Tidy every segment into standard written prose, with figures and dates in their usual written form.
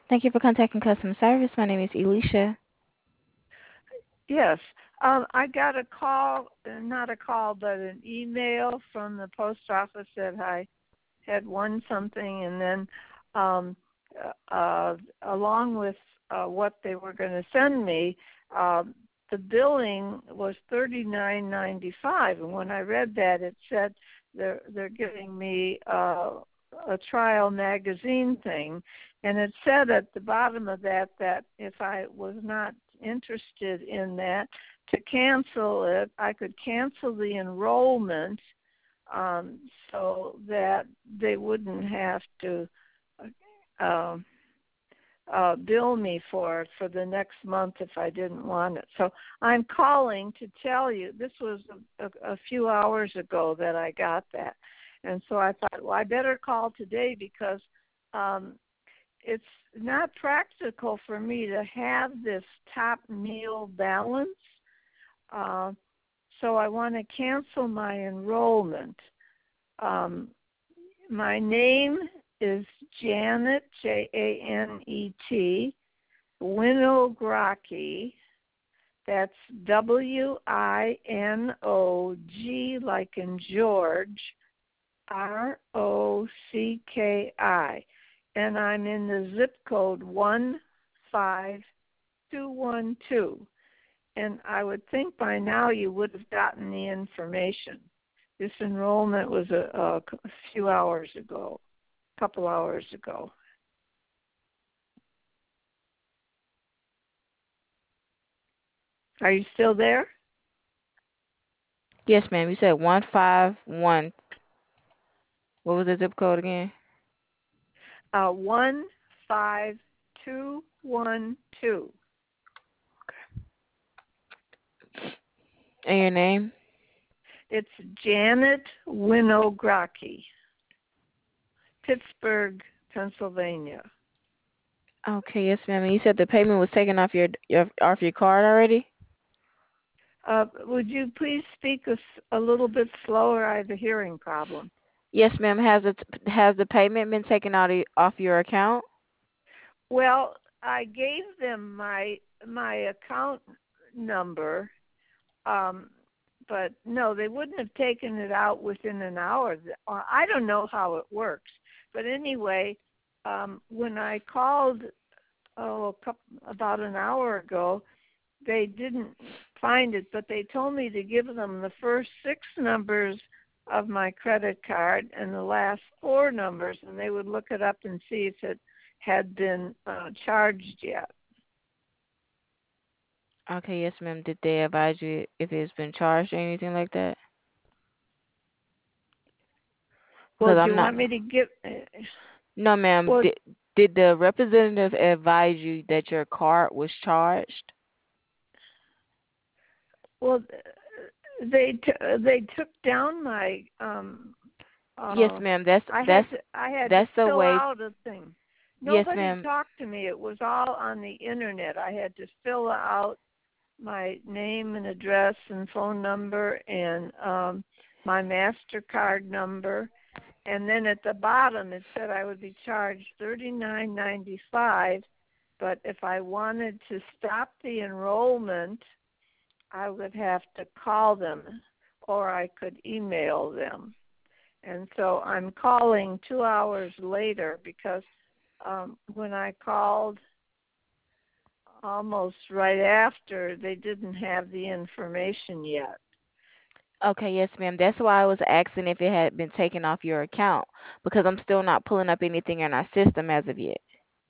Thank you for contacting customer service. My name is Elisha. Yes. I got a call, not a call, but an email from the post office that I had won something, and then um, along with what they were going to send me, the billing was $39.95, and when I read that, it said they're giving me a trial magazine thing, and it said at the bottom of that if I was not interested in that, to cancel it, I could cancel the enrollment um, so that they wouldn't have to uh, bill me for it for the next month if I didn't want it. So I'm calling to tell you, this was a few hours ago that I got that. And so I thought, well, I better call today because um, it's not practical for me to have this top meal balance. Uh, so I want to cancel my enrollment. Um, my name is Janet, Janet, Winogrocki. That's Winog like in George, Rocki. And I'm in the zip code 15212. And I would think by now you would have gotten the information. This enrollment was a few hours ago, a couple hours ago. Are you still there? Yes, ma'am. You said 151. What was the zip code again? 15212. And your name? It's Janet Winogrocki, Pittsburgh, Pennsylvania. Okay, yes, ma'am. And you said the payment was taken off your card already? Would you please speak a little bit slower? I have a hearing problem. Yes, ma'am. Has the payment been taken off your account? Well, I gave them my account number, um, but no, they wouldn't have taken it out within an hour. I don't know how it works, but anyway, when I called about an hour ago, they didn't find it, but they told me to give them the first six numbers of my credit card and the last four numbers, and they would look it up and see if it had been charged yet. Okay, yes, ma'am. Did they advise you if it's been charged or anything like that? Well, Because do I'm you not. want me to give? No, ma'am. Well, Did the representative advise you that your card was charged? well, they took down my Yes, uh, ma'am. I had to That's the fill way. out a thing. Yes, Nobody ma'am. talked to me. It was all on the internet. I had to fill out my name and address and phone number and my MasterCard number. And then at the bottom it said I would be charged $39.95, but if I wanted to stop the enrollment, I would have to call them or I could email them. And so I'm calling 2 hours later because when I called almost right after, they didn't have the information yet. Okay, yes, ma'am. That's why I was asking if it had been taken off your account because I'm still not pulling up anything in our system as of yet.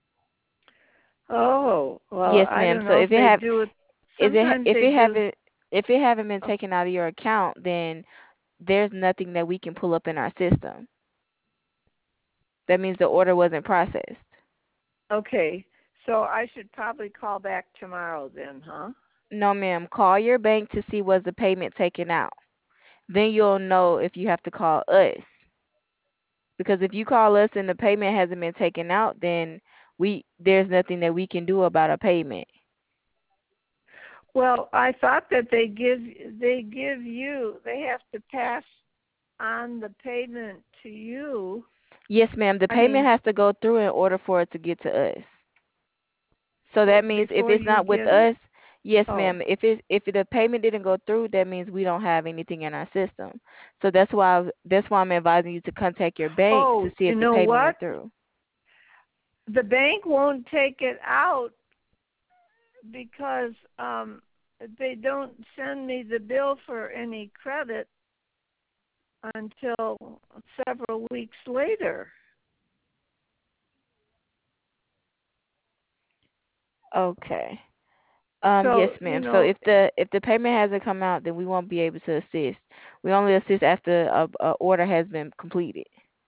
Oh, well, Yes, I ma'am. don't So know if they do it. Sometimes if they it do. haven't been Oh, taken out of your account, then there's nothing that we can pull up in our system. That means the order wasn't processed. okay. So I should probably call back tomorrow then, huh? No, ma'am. Call your bank to see was the payment taken out. Then you'll know if you have to call us. Because if you call us and the payment hasn't been taken out, then there's nothing that we can do about a payment. Well, I thought that they have to pass on the payment to you. Yes, ma'am. The I payment mean, has to go through in order for it to get to us. So that means if before it's you not with get it? us, yes, Oh, ma'am. If the payment didn't go through, that means we don't have anything in our system. So that's why I'm advising you to contact your bank to oh, see you if the know payment what? went through. The bank won't take it out because they don't send me the bill for any credit until several weeks later. Okay. Yes, So, ma'am. So if the payment hasn't come out, then we won't be able to assist. We only assist after a order has been completed.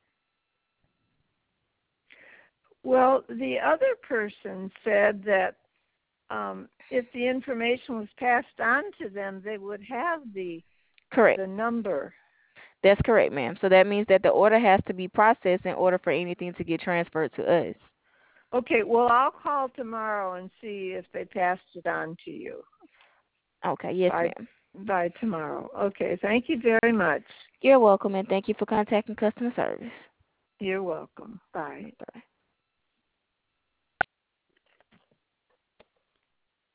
well, the other person said that if the information was passed on to them, they would have Correct. the number. That's correct, ma'am. So that means that the order has to be processed in order for anything to get transferred to us. Okay, well, I'll call tomorrow and see if they passed it on to you Okay. Yes, by ma'am. tomorrow. Okay, thank you very much. You're welcome, and thank you for contacting customer service. You're welcome. Bye. Bye.